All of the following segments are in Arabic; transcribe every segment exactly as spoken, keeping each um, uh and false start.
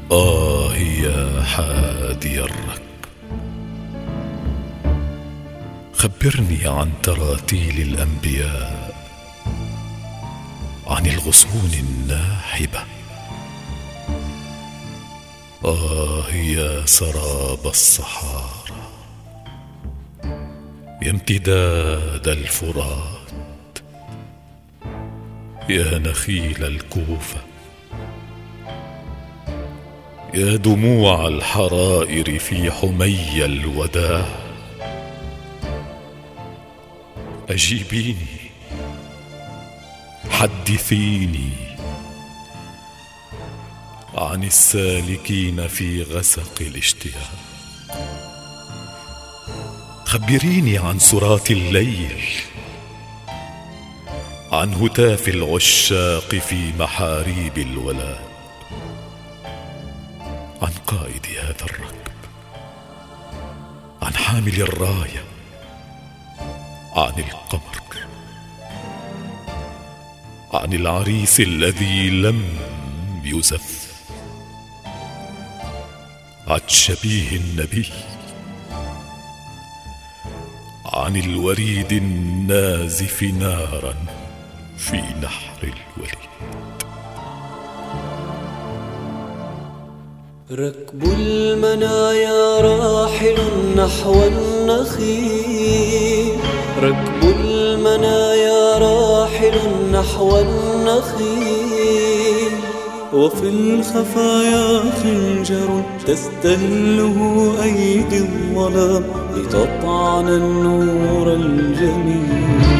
آه يا حادي الركب، خبرني عن تراتيل الأنبياء، عن الغصون الناحبة. آه يا سراب الصحارى، يا امتداد الفرات، يا نخيل الكوفة، يا دموع الحرائر في حمي الوداع. أجيبيني، حدثيني عن السالكين في غسق الاشتياق. خبريني عن سرات الليل، عن هتاف العشاق في محاريب الولاء، عن قائد هذا الركب، عن حامل الراية، عن القمر، عن العريس الذي لم يزف، عن شبيه النبي، عن الوريد النازف نارا في نحر الوليد. ركب المنايا راحل نحو النخيل، ركب المنايا راحل نحو النخيل، وفي الخفايا خنجر تستهله أيدي الظلام لتطعن النور الجميل.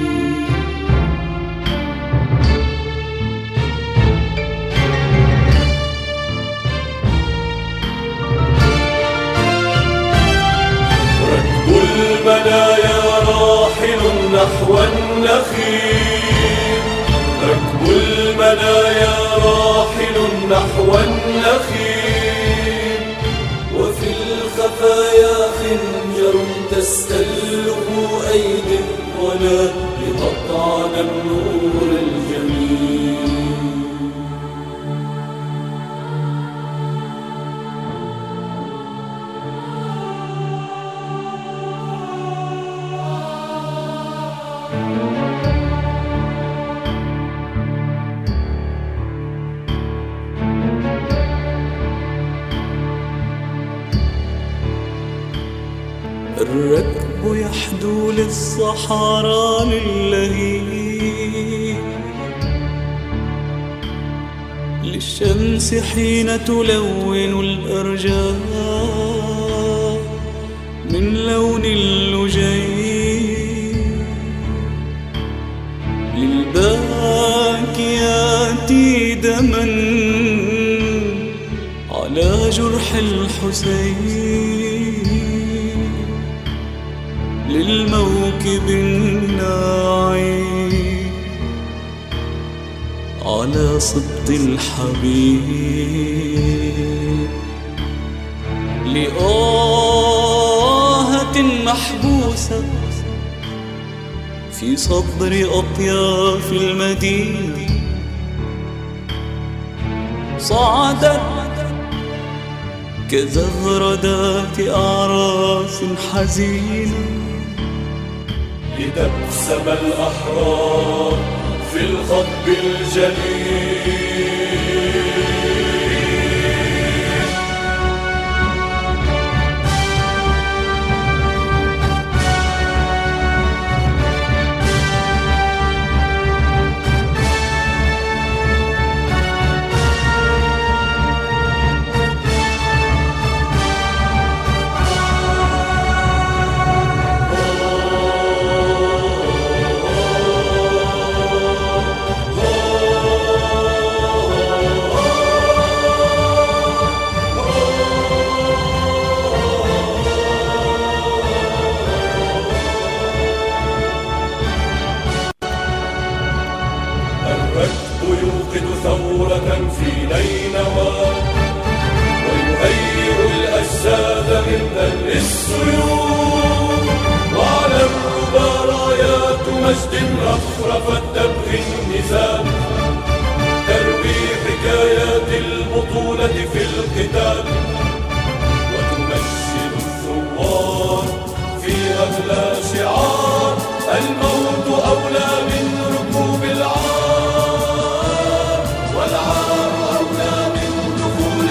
المنايا راحل نحو النخيل، ركب المنايا راحل نحو النخيل، وفي الخفايا خنجر تستله أيدي الظلام لتطعن النور الجميل. الركب يحدو للصحارى للهيب، للشمس حين تلون الأرجاء من لون اللجين، للباكيات دما على جرح الحسين، للموكب الناعي على سبط الحبيب، لآهة محبوسة في صدر أطياف المدينة، صعدت كزغردات أعراس حزينة، لتبسم الأحرار في الخطب الجليل. الركب يوقد ثورة في نينوى، ويهيئ الأجساد غدا للسيوف، وعلى الربا رايات مجد رفرفت تبغي النزال، تروي حكايات البطولة في القتال، وتنشد الثوار في أغلى شعار: الموت أولى من ركوب العار، والعار أولى من دخول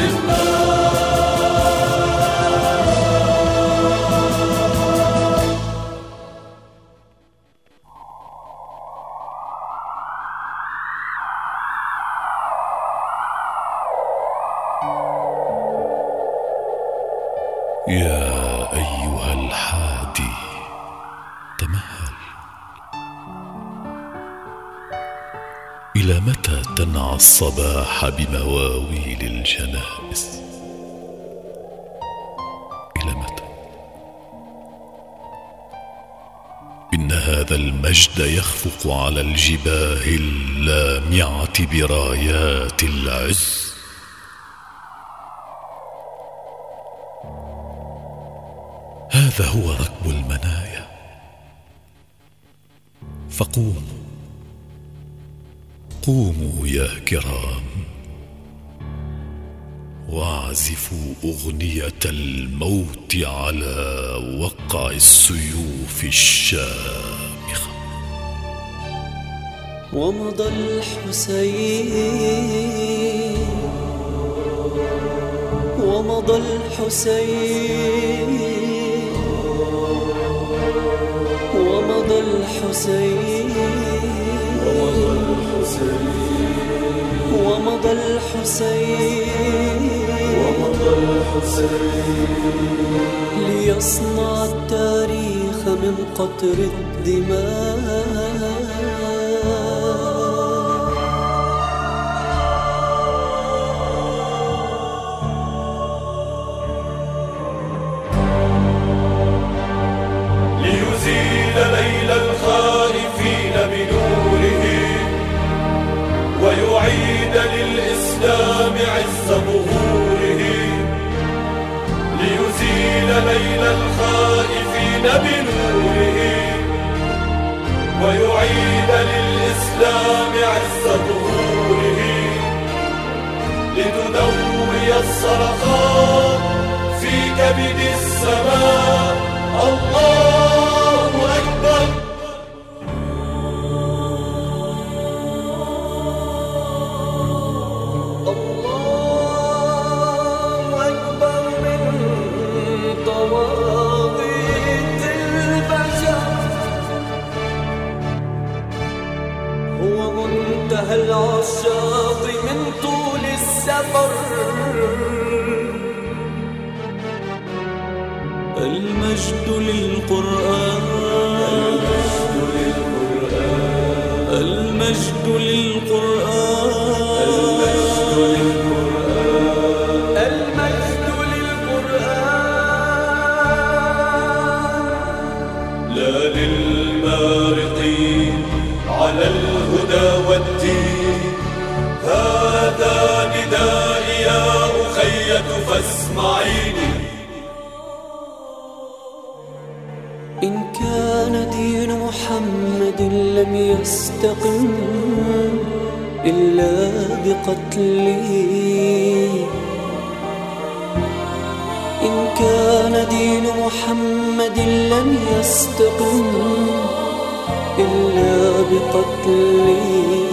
النار. يا أيها الحادي تمهل، إلى متى تنعى الصباح بمواويل الجنائز؟ إلى متى؟ إن هذا المجد يخفق على الجباه اللامعة برايات العز. هذا هو ركب المنايا، فقوموا قوموا يا كرام، واعزفوا أغنية الموت على وقع السيوف الشامخة. ومضى الحسين ومضى الحسين ومضى الحسين ومضى الحسين ومضى الحسين ليصنع التاريخ من قطر الدماء. ليل الخائفين بنوره، ويعيد للإسلام عز ظهوره. ليزيل ليل الخائفين بنوره، ويعيد للإسلام عز ظهوره. لتدوي الصرخات في كبد السماء. الله أكبر. الله أكبر من طواغيت البشر، هو منتهى العشاق من طول السفر. المجد للقرآن، المجد للقرآن، المجد للقرآن. لا للمارقين على الهدى والدين، هذا ندائي يا أخية فاسمعيني. إن كان دين محمد لم يستقم إلا بقتله، إن كان دين محمد لم يستقم إلا بقتله.